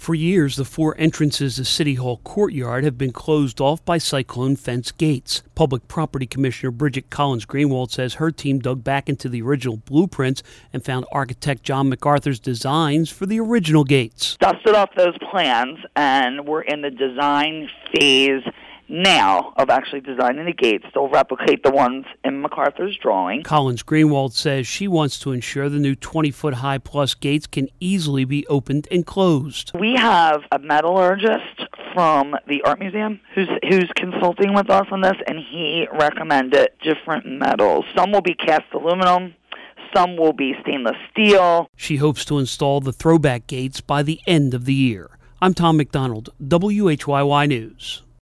For years, the four entrances to City Hall courtyard have been closed off by cyclone fence gates. Public Property Commissioner Bridget Collins-Greenwald says her team dug back into the original blueprints and found architect John MacArthur's designs for the original gates. Dusted off those plans, and we're in the design phase now of actually designing the gates. They'll replicate the ones in MacArthur's drawing. Collins-Greenwald says she wants to ensure the new 20-foot-high plus gates can easily be opened and closed. We have a metallurgist from the Art Museum who's consulting with us on this, and he recommended different metals. Some will be cast aluminum, some will be stainless steel. She hopes to install the throwback gates by the end of the year. I'm Tom McDonald, WHYY News.